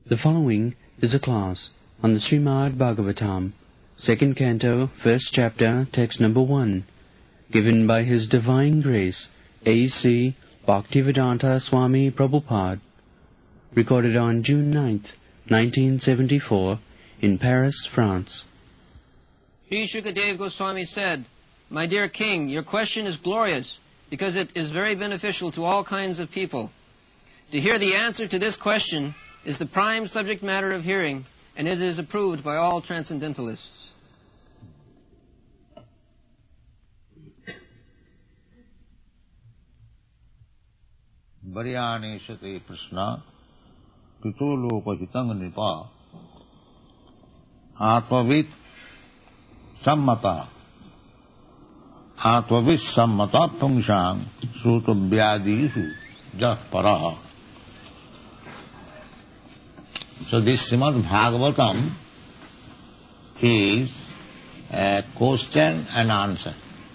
The following is a class on the Srimad Bhagavatam, 2nd Canto, 1st Chapter, Text number 1, given by His Divine Grace, A.C. Bhaktivedanta Swami Prabhupada, recorded on June 9th, 1974, in Paris, France. Sri Shukadev Goswami said, "My dear king, your question is glorious because it is very beneficial to all kinds of people. To hear the answer to this question is the prime subject matter of hearing, and it is approved by all transcendentalists." Varyaneshate Krishna Pito Lokahitang Nipa Atvavit Sammata Pungshang Srutabhyadisu Japaraha. So this Srimad Bhagavatam is a question and answer.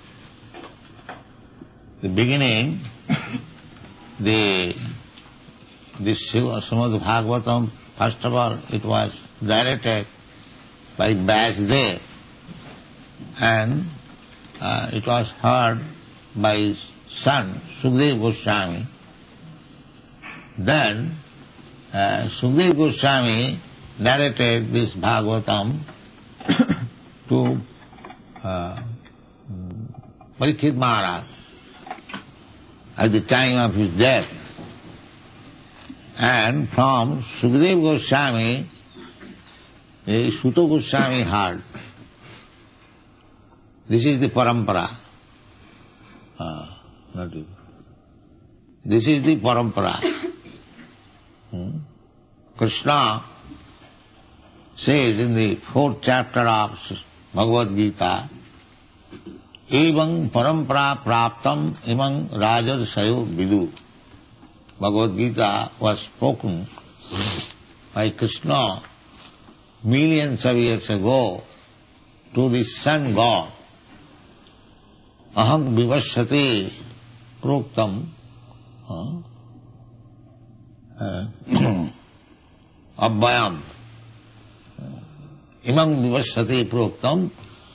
The beginning, this Srimad Bhagavatam, first of all, it was directed by Vyasdev, and it was heard by his son, Sukadeva Goswami. Then Sukadeva Goswami narrated this Bhagavatam to Parikshit Maharaj at the time of his death. And from Sukadeva Goswami, Suta Goswami heard. This is the parampara. This is the parampara. Krishna says in the 4th chapter of Bhagavad Gita, Evang parampara praptam imang rajadsayo vidu. Bhagavad Gita was spoken by Krishna millions of years ago to the sun god. Aham vivashyate proktam abhayam. Imam vivashyate proktam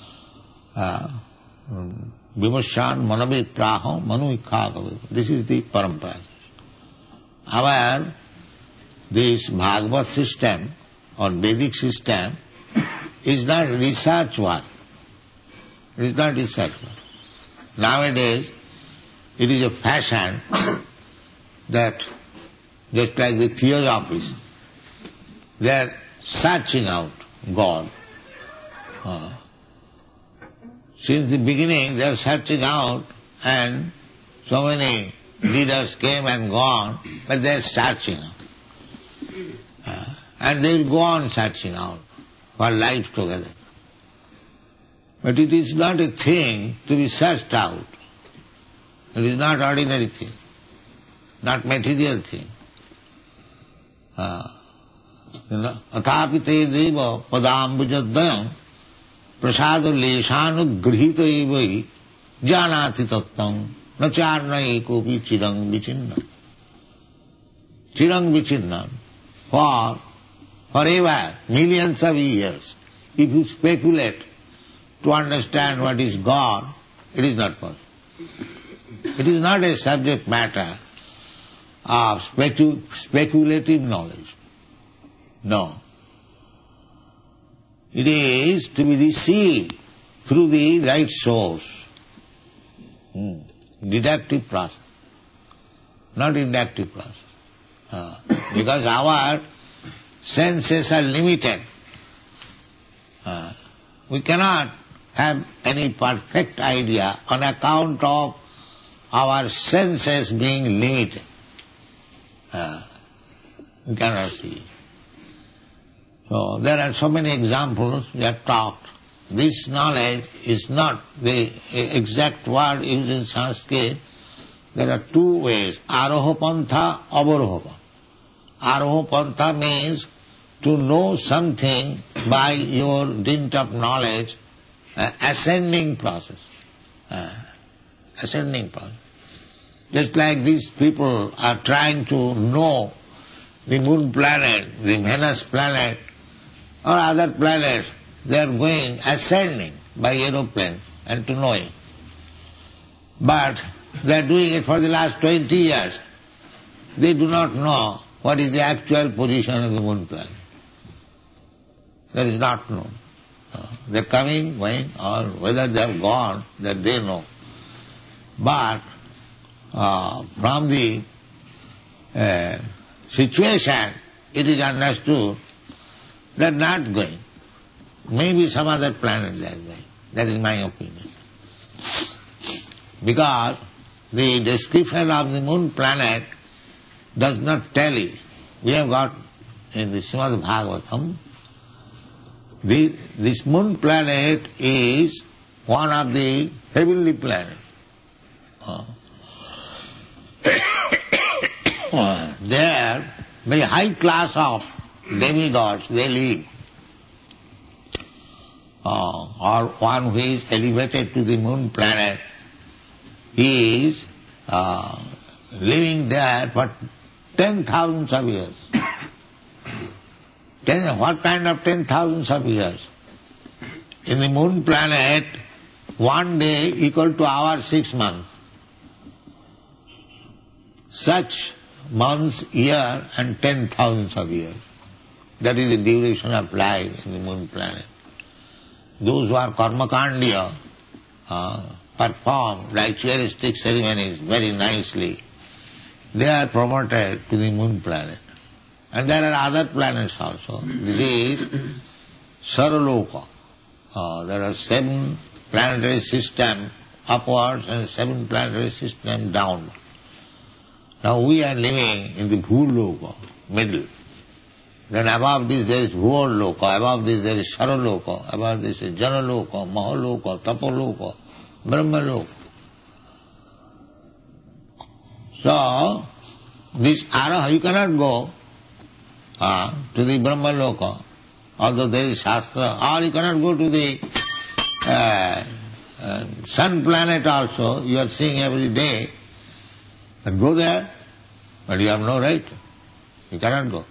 vivasyan manavit praham manuikha. This is the parampara. However, this Bhagavad system or Vedic system is not research work. It is not research work. Nowadays, it is a fashion that, just like the theosophists, they are searching out God. Since the beginning, they are searching out, and so many leaders came and gone, but they are searching out. And they will go on searching out for life together. But it is not a thing to be searched out. It is not ordinary thing, not material thing. Athapi te deva padambujadayam prasada leshanu grihita evai janati tattam nacharna ekopi chirang vichinna. Chirang vichinna. Forever, millions of years, if you speculate to understand what is God, it is not possible. It is not a subject matter of speculative knowledge. No. It is to be received through the right source. Deductive process, not inductive process. Because our senses are limited. We cannot have any perfect idea on account of our senses being limited. We cannot see. So there are so many examples we have talked. This knowledge is not the exact word used in Sanskrit. There are two ways, aroha pantha, avaroha pantha. Aroha pantha means to know something by your dint of knowledge, ascending process. Ascending process. Just like these people are trying to know the moon planet, the Venus planet, or other planets, they are going ascending by aeroplane and to knowing. But they are doing it for the last 20 years. They do not know what is the actual position of the moon planet. That is not known. They are coming, going, or whether they have gone, that they know. But from the situation, it is understood they are not going. Maybe some other planet they are going. That is my opinion. Because the description of the moon planet does not tally. We have got in the Srimad Bhagavatam, this moon planet is one of the heavenly planets. There, very high class of demigods, they live. Or one who is elevated to the moon planet, he is living there for 10,000 of years. What kind of 10,000 of years? In the moon planet, one day equal to our 6 months. Such months, year, and 10,000 of years. That is the duration of life in the moon planet. Those who are karmakandiya perform ritualistic ceremonies very nicely. They are promoted to the moon planet. And there are other planets also. This is Saraloka. There are 7 planetary systems upwards and 7 planetary systems down. Now we are living in the Bhuloka, middle. Then above this there is Bhuvaloka, above this there is Saraloka, above this is Janaloka, Mahaloka, Tapoloka, Brahmaloka. So, this Araha, you cannot go to the Brahmaloka, although there is Shastra, or you cannot go to the sun planet also, you are seeing every day, and go there, but you have no right. You cannot go.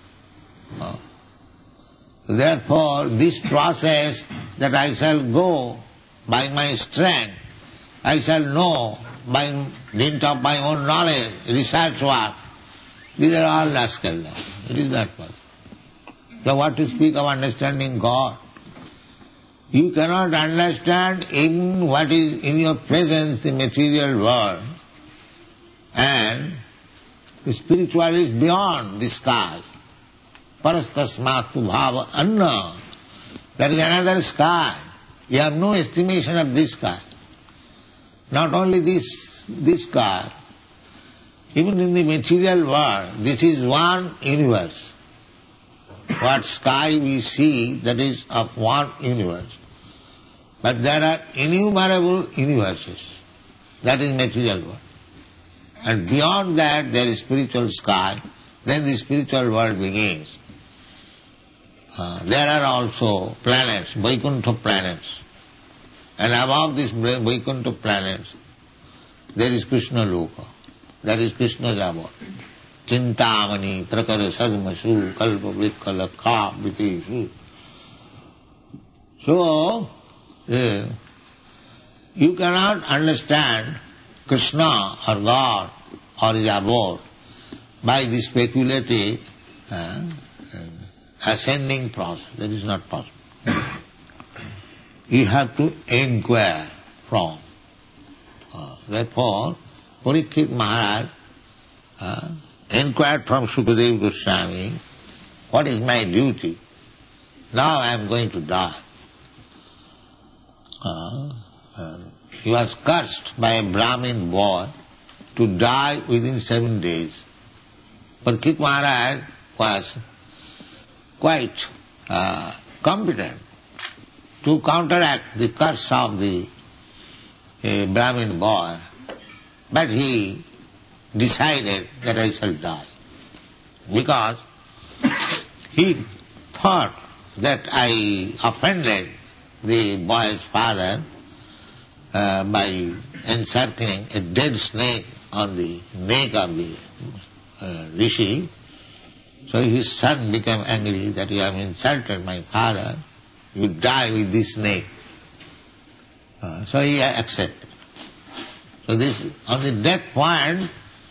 Therefore, this process that I shall go by my strength, I shall know by dint of my own knowledge, research work, these are all rascal. It is not possible. So what to speak of understanding God? You cannot understand even what is in your presence, the material world, and the spiritual is beyond the sky. Parastasmatu bhava anna. There is another sky. You have no estimation of this sky. Not only this sky, even in the material world, this is one universe. What sky we see, that is of one universe. But there are innumerable universes. That is material world. And beyond that there is spiritual sky. Then the spiritual world begins. There are also planets, Vaikuntha planets. And above these Vaikuntha planets, there is Krishna Loka. That is Krishna's abode. Chintamani, Prakara Sadmasu, Kalpa Vrikha Lakha, Vitishu. So, you cannot understand Krishna or God or his abode by the speculative ascending process. That is not possible. You have to inquire from. Therefore, Parikshit Maharaj inquired from Sukadeva Goswami, what is my duty? Now I am going to die. He was cursed by a Brahmin boy to die within 7 days. Parikshit Maharaj was quite competent to counteract the curse of the Brahmin boy, but he decided that I shall die, because he thought that I offended the boy's father by encircling a dead snake on the neck of the rishi. So his son became angry that you have insulted my father, you die with this snake. So he accepted. So this, on the death point,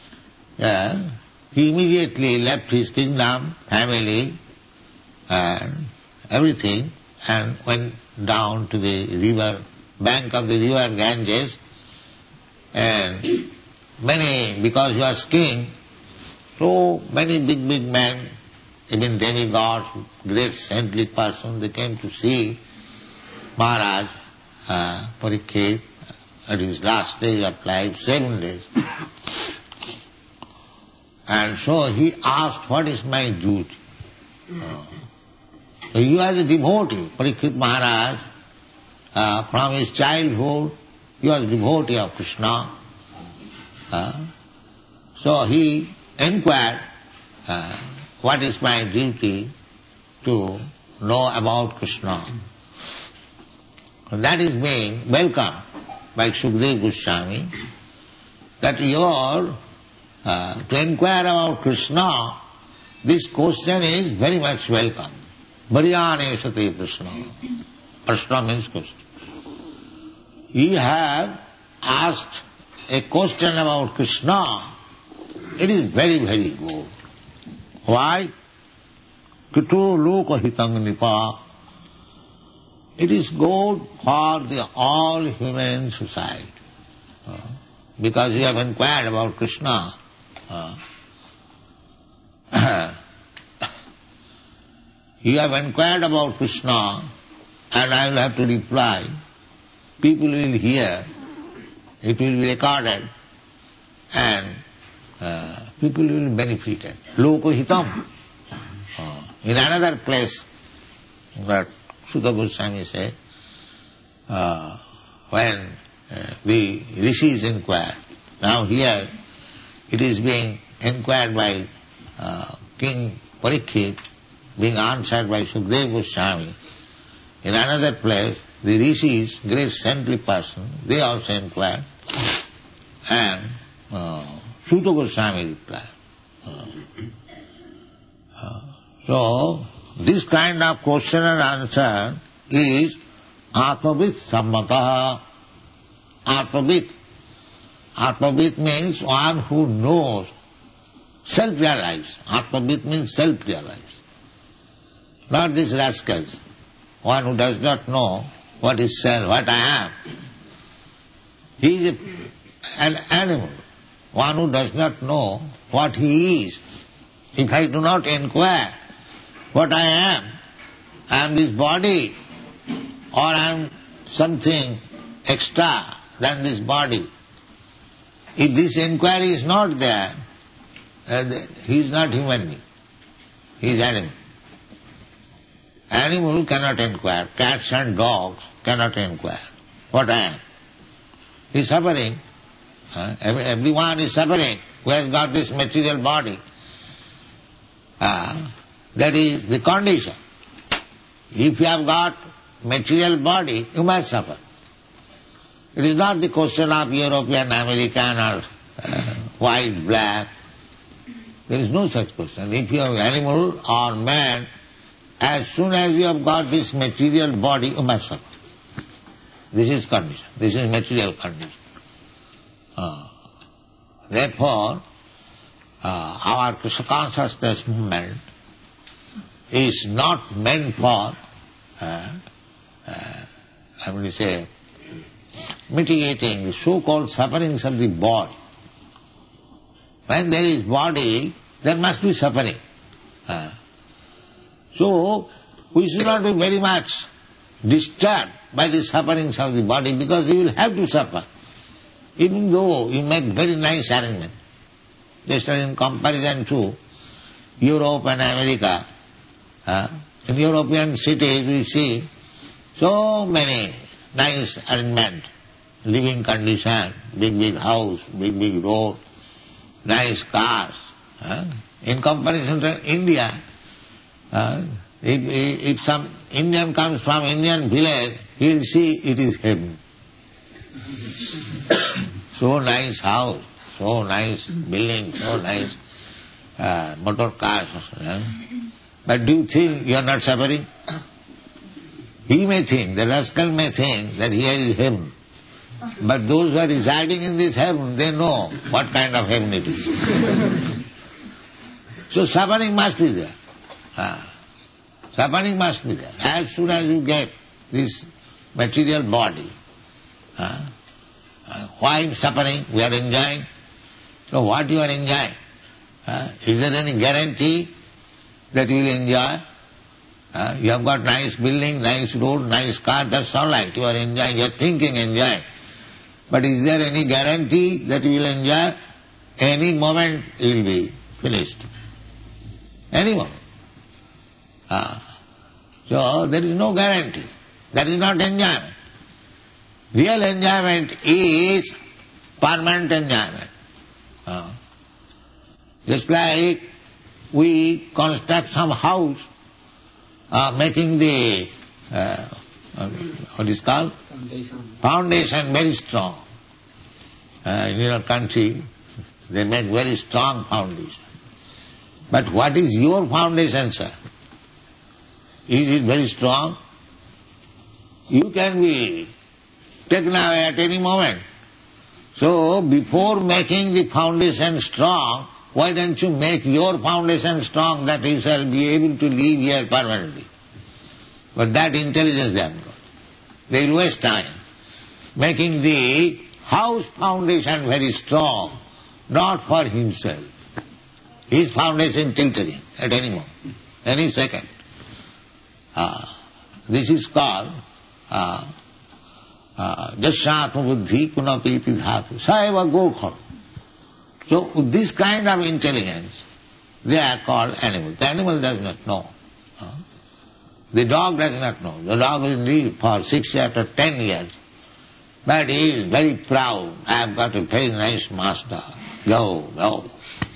he immediately left his kingdom, family, and everything, and went down to the river, bank of the river Ganges, and many, because he was king, so many big men, even demigods, great saintly persons, they came to see Maharaj Parikshit at his last day of life, 7 days. And so he asked, what is my duty? So he was a devotee. Parikshit Maharaj, from his childhood, he was a devotee of Krishna. So he inquired, what is my duty to know about Krishna? And that is being welcomed by Sukadeva Goswami, that to inquire about Krishna, this question is very much welcome. Bharyane sate Krishna. Krishna means question. You have asked a question about Krishna, it is very, very good. Why? Kito loka hitang nipa. It is good for the all human society. Because you have inquired about Krishna. You have inquired about Krishna, and I will have to reply. People will hear, it will be recorded, and people will be benefited. Loko hitam. In another place, that Sutta Goswami said, when the rishis inquire, now here it is being inquired by King Parikshit, being answered by Sukadeva Goswami. In another place, the rishis, great saintly person, they also inquired, and Sutta Goswami replied. So, this kind of question and answer is Atmavit Sammataha. Atmavit. Atmavit means one who knows, self-realized. Atmavit means self-realized. Not these rascals. One who does not know what is self, what I am. He is an animal. One who does not know what he is. If I do not inquire what I am this body, or I am something extra than this body. If this inquiry is not there, he is not human being. He is animal. Animal cannot inquire. Cats and dogs cannot inquire what I am. He is suffering. Everyone is suffering who has got this material body. That is the condition. If you have got material body, you must suffer. It is not the question of European, American, or white, black. There is no such question. If you are animal or man, as soon as you have got this material body, you must suffer. This is condition. This is material condition. Therefore, our Krishna consciousness movement is not meant for, mitigating the so-called sufferings of the body. When there is body, there must be suffering. So, we should not be very much disturbed by the sufferings of the body, because you will have to suffer. Even though you make very nice arrangement. Just in comparison to Europe and America, in European cities we see so many nice arrangement, living condition, big house, big road, nice cars. In comparison to India, if some Indian comes from Indian village, he will see it is heaven. So nice house, so nice building, so nice motor cars. But do you think you are not suffering? He may think, the rascal may think that here is heaven. But those who are residing in this heaven, they know what kind of heaven it is. So suffering must be there. Suffering must be there. As soon as you get this material body, why suffering? We are enjoying. So what you are enjoying? Is there any guarantee that you will enjoy? You have got nice building, nice road, nice car, that's all right. You are enjoying, you are thinking enjoying. But is there any guarantee that you will enjoy? Any moment you will be finished. Any moment. So there is no guarantee. That is not enjoyment. Real enjoyment is permanent enjoyment. Just like we construct some house, making the, what is called? Foundation very strong. In your country, they make very strong foundation. But what is your foundation, sir? Is it very strong? You can be taken away at any moment. So, before making the foundation strong, why don't you make your foundation strong that you shall be able to live here permanently? But that intelligence they have got. They will waste time making the house foundation very strong, not for himself. His foundation tilting at any moment, any second. This is called Jasyatma buddhi kunapiti dhatu saiva gokham. So with this kind of intelligence, they are called animals. The animal does not know. The dog does not know. The dog will live for 6 years or 10 years. But he is very proud. I have got a very nice master. Go, go.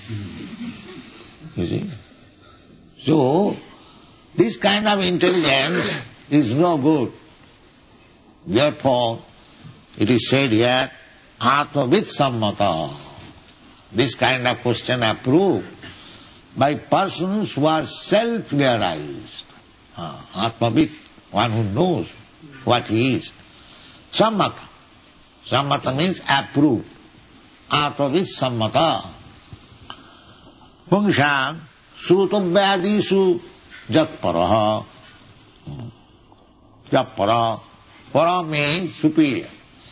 You see? So, this kind of intelligence is no good. Therefore, it is said here, Atmavid sammata. This kind of question approved by persons who are self-realized. Atmavid, one who knows what he is. Sammata. Sammata means approved. Atmavid sammata. Pungshang srutovyadisu jatparaha. Jatpara. Para means superior.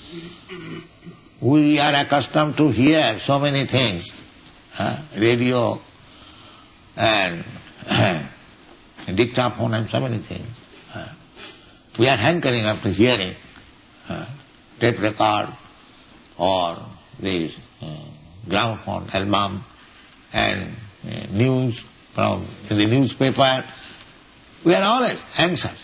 We are accustomed to hear so many things. Radio and dictaphone and so many things. We are hankering after hearing tape record or this gramophone album and news from the newspaper. We are always anxious.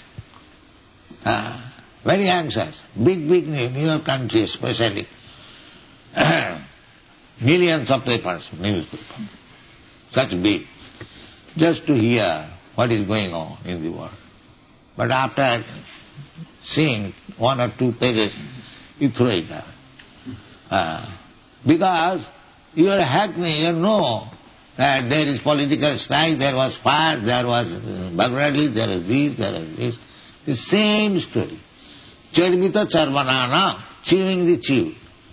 Very anxious. Big news in your country especially. Millions of papers, newspapers. Such big. Just to hear what is going on in the world. But after seeing 1 or 2 pages, you throw it away. Because you are hackney, you know that there is political strife, there was fire, there was burglary, there was this, there was this. The same story. Charvita charvanana, chewing the chew.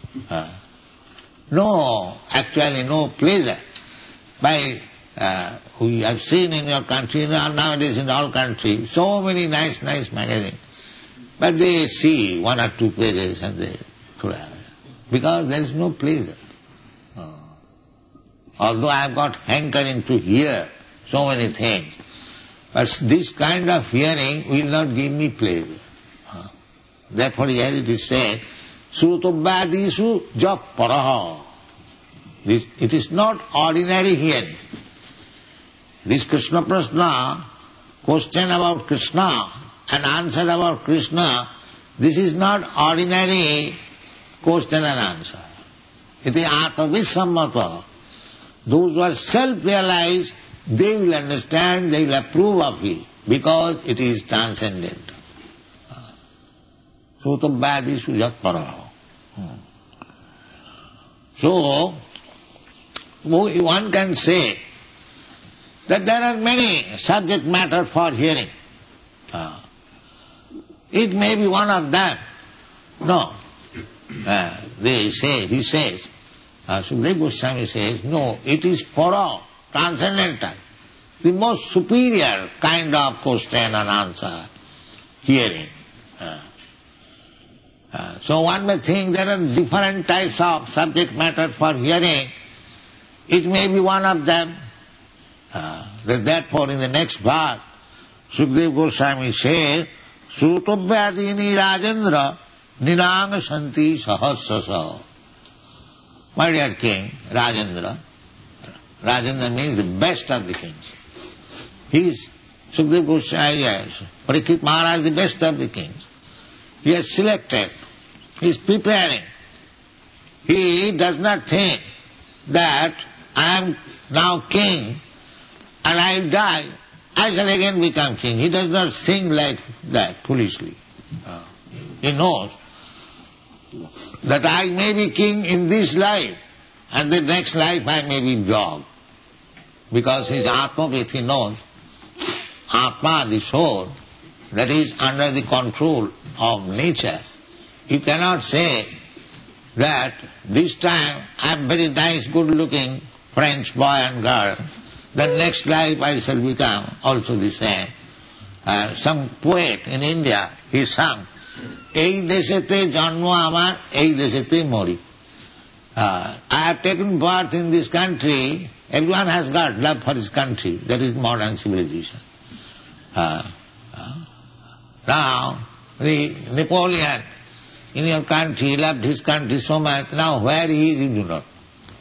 Actually no pleasure. We have seen in your country, nowadays in all countries, so many nice magazines. But they see 1 or 2 pages and they throw away. Because there is no pleasure. Although I have got hankering to hear so many things, but this kind of hearing will not give me pleasure. Therefore here it is said, Srutovyadisu japaraha. It is not ordinary hearing. This Krishna Prasna, question about Krishna and answer about Krishna, this is not ordinary question and answer. It is atmavisammata. Those who are self-realized, they will understand, they will approve of it, because it is transcendent. Srutovyadisu jatparaha. So, one can say that there are many subject matter for hearing. It may be one of them. No. He says, Sukadeva Goswami says, no, it is for all, transcendental, the most superior kind of question and answer, hearing. So one may think there are different types of subject matter for hearing. It may be one of them. Therefore in the next verse, Sukadeva Goswami says, Srutovyadini Rajendra Ninang Santi Sahasasa. My dear king, Rajendra means the best of the kings. He is Sukadeva Goswami, Parikshit Maharaj, the best of the kings. He has selected, he is preparing. He does not think that I am now king and I will die, I shall again become king. He does not think like that foolishly. He knows that I may be king in this life and the next life I may be dog. Because his Atma-vid, he knows, Atma, the soul, that is under the control of nature. You cannot say that this time I am very nice, good-looking French boy and girl, the next life I shall become also the same. Some poet in India, he sung, Ei deshete janma amar, ei deshete mori. I have taken birth in this country. Everyone has got love for his country. That is modern civilization. Now, the Napoleon in your country loved his country so much. Now where he is, you do not.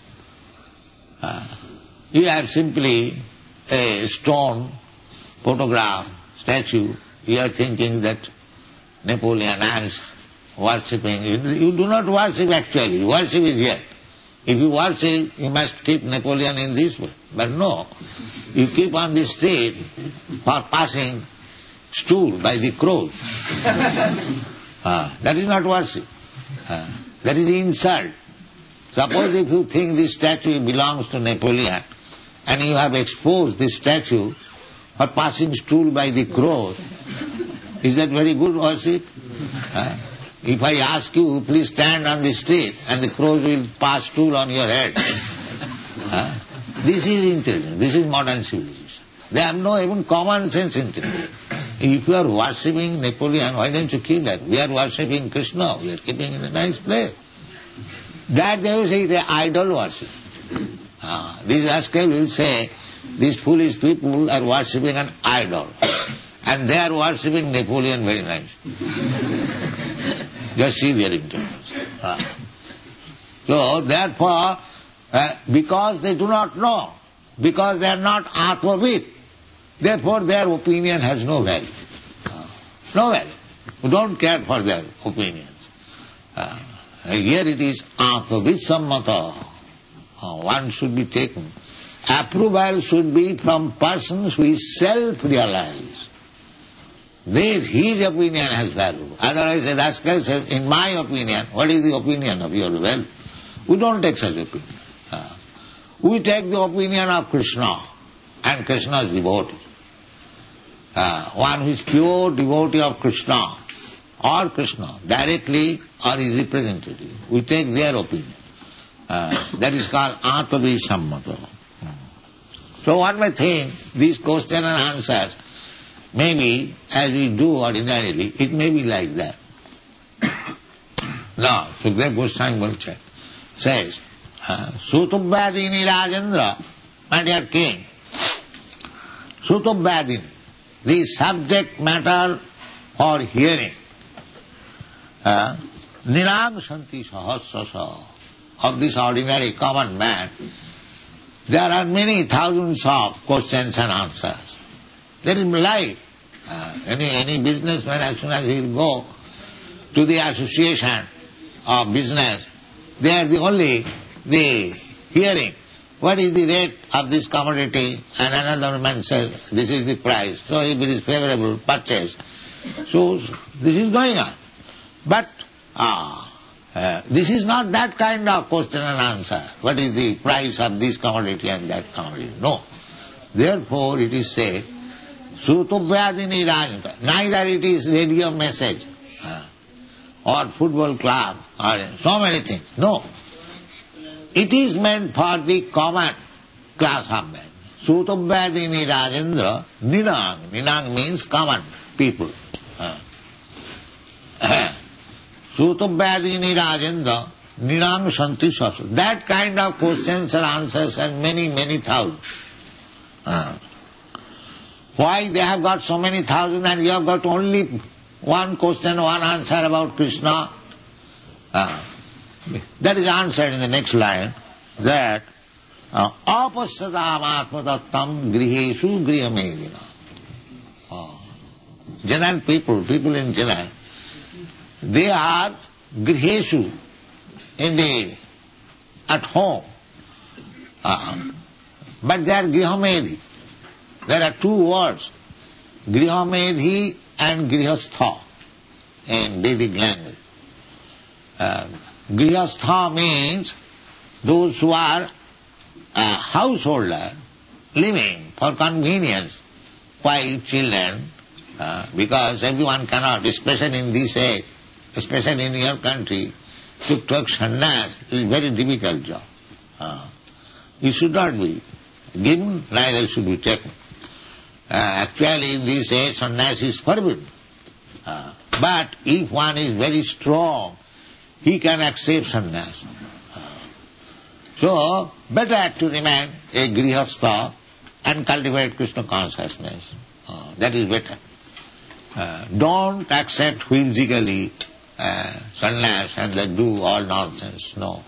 You have simply a stone, photograph, statue. You are thinking that Napoleon is worshipping. You do not worship actually. Worship is here. If you worship, you must keep Napoleon in this way. But no, you keep on the street for passing stool by the crows. That is not worship. That is insult. Suppose if you think this statue belongs to Napoleon and you have exposed this statue for passing stool by the crows, is that very good worship? If I ask you, please stand on the street and the crows will pass stool on your head. This is intelligence. This is modern civilization. They have no even common sense intelligence. If you are worshipping Napoleon, why don't you kill that? We are worshipping Krishna. We are keeping in a nice place. That they will say is idol worship. These rascals will say, these foolish people are worshipping an idol. And they are worshipping Napoleon very nice. Just see their intelligence. So therefore, because they do not know, because they are not Atma-vid, therefore their opinion has no value. No value. We don't care for their opinions. Here it is Atma-vid sammata. One should be taken. Approval should be from persons who is self-realized. His opinion has value. Otherwise a rascal says, in my opinion, what is the opinion of your wealth? We don't take such opinion. We take the opinion of Krishna, and Krishna's devotee. One who is pure devotee of Krishna, or Krishna, directly or his representative. We take their opinion. That is called Atma-vid sammata. So one may think these question and answers, maybe as we do ordinarily, it may be like that. Now, Sukadeva Goswami says, Srutovyadini Rajendra, my dear king, Srutovyadini, the subject matter for hearing, Nirang Santi Sahasrasa, of this ordinary common man, there are many thousands of questions and answers. There is life. Any businessman, as soon as he will go to the association of business, they are the hearing, what is the rate of this commodity, and another man says, this is the price. So if it is favorable, purchase. So this is going on. But this is not that kind of question and answer. What is the price of this commodity and that commodity? No. Therefore it is said, Srutovyadini Rajanta. Neither it is radio message or football club or so many things. No. It is meant for the common class of men. Srutovyadini Rajendra Ninang. Ninang means common people. Srutovyadini Rajendra Ninang Shanti Sasu. That kind of questions and answers and many, many thousands. Why they have got so many thousands and you have got only one question, one answer about Krishna? That is answered in the next line, that apasyatam atmatattam griheshu grihamedina. General people in general, they are griheshu, at home, but they are grihamedhi. There are two words, grihamedhi and grihastha in Vedic language. Grihastha means those who are householder, living for convenience, wife, children, because everyone cannot, especially in this age, especially in your country, to take sannyas is a very difficult job. It should not be given, neither should be taken. Actually in this age sannyas is forbidden. But if one is very strong, he can accept sannyas. So, better to remain a grihastha and cultivate Krishna consciousness. That is better. Don't accept whimsically sannyas and then do all nonsense. No.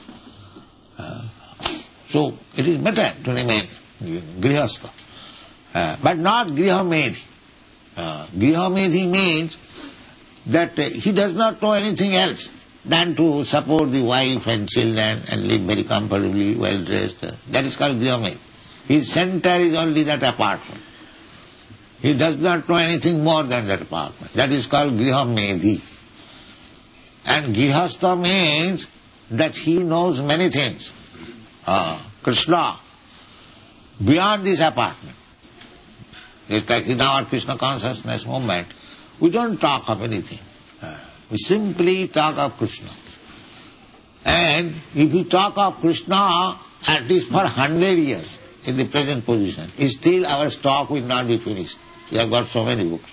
So, it is better to remain grihastha. But not grihamedhi. Grihamedhi means that he does not know anything else than to support the wife and children and live very comfortably, well dressed. That is called grihamedhi. His center is only that apartment. He does not know anything more than that apartment. That is called grihamedhi. And grihastha means that he knows many things. Krishna, beyond this apartment. It's like in our Krishna consciousness movement, we don't talk of anything. We simply talk of Krishna. And if we talk of Krishna at least for 100 years in the present position, still our stock will not be finished. We have got so many books.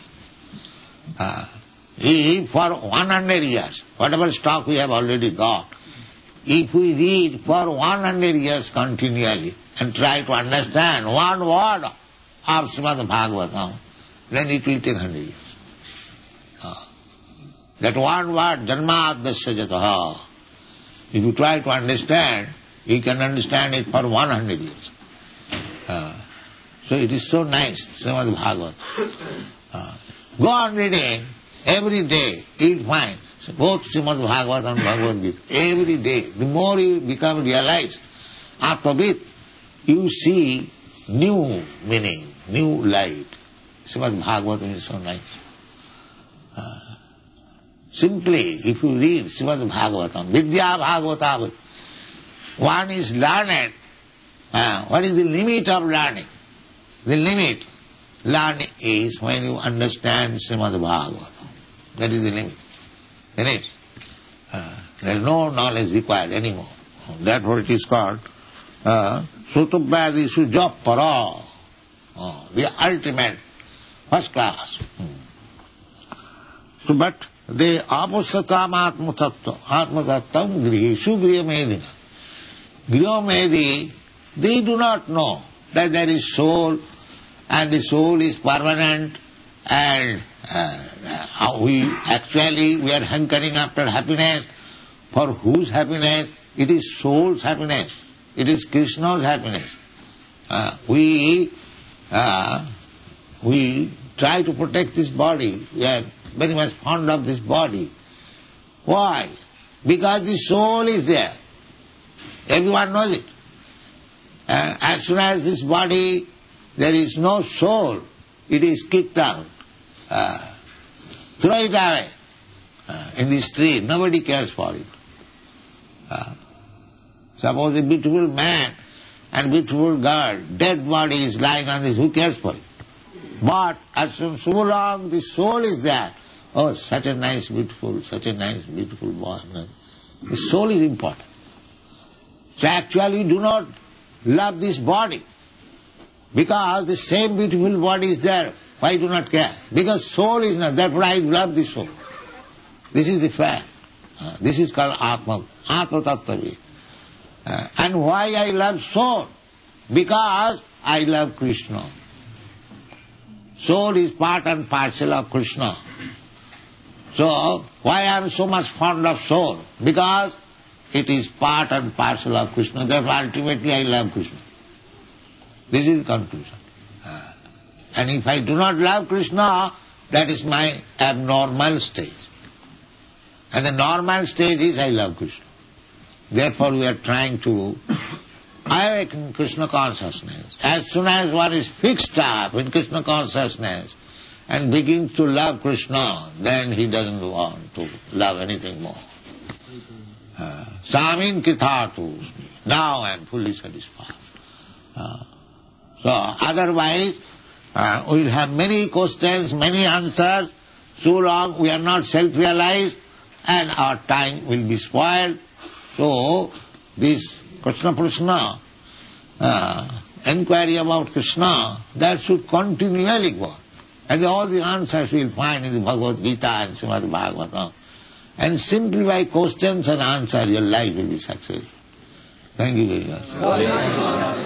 If for 100 years, whatever stock we have already got, if we read for 100 years continually and try to understand one word of Srimad Bhagavatam, then it will take 100 years. That one word, Janmadasya Jataha, if you try to understand, you can understand it for 100 years. So it is so nice, Srimad Bhagavatam. Go on reading every day, you will find both Srimad Bhagavatam and Bhagavad Gita. Every day, the more you become realized, after it, you see new meaning, new light. Srimad Bhagavatam is so nice. Simply, if you read Srimad Bhagavatam, Vidya Bhagavata, one is learned. What is the limit of learning? The limit, learning is when you understand Srimad Bhagavatam. That is the limit. Finished. There is no knowledge required anymore. Therefore it is called Srutovyadi Sujapara, the ultimate, first class. So, but they apasatam atmatattam griheshu grihamedina. Grihamedi, they do not know that there is soul and the soul is permanent and we are hankering after happiness. For whose happiness? It is soul's happiness. It is Krishna's happiness. We try to protect this body. We are very much fond of this body. Why? Because the soul is there. Everyone knows it. As soon as this body, there is no soul, it is kicked out. Throw it away in the street. Nobody cares for it. Suppose a beautiful man and beautiful girl, dead body is lying on this, who cares for it? But as soon so long the soul is there, oh, such a nice beautiful boy. The soul is important. So actually you do not love this body, because the same beautiful body is there. Why do not care? Because soul is not, therefore I love the soul. This is the fact. This is called Atma Tattva. And why I love soul? Because I love Krishna. Soul is part and parcel of Krishna. So, why I am so much fond of soul? Because it is part and parcel of Krishna. Therefore, ultimately I love Krishna. This is the conclusion. And if I do not love Krishna, that is my abnormal stage. And the normal stage is I love Krishna. Therefore we are trying to awaken Krishna consciousness. As soon as one is fixed up in Krishna consciousness and begins to love Krishna, then he doesn't want to love anything more. Samin Kritartu, now I am fully satisfied. So otherwise we will have many questions, many answers, so long we are not self-realized and our time will be spoiled. So this Krishna inquiry about Krishna, that should continually go on. And all the answers we will find in the Bhagavad Gita and Srimad Bhagavatam. And simply by questions and answers your life will be successful. Thank you very much.